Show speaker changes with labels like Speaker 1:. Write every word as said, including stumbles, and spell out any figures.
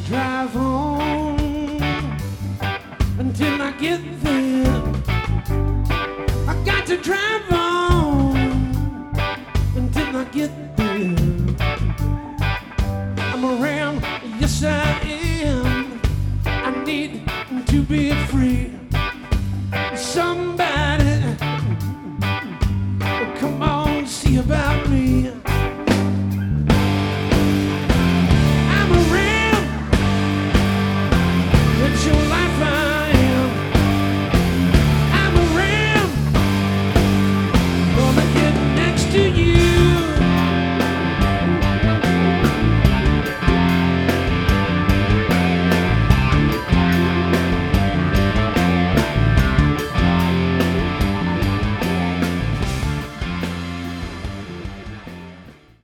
Speaker 1: drive on until I get there. I got to drive on until I get there. I'm around, yes I am. I need to be free.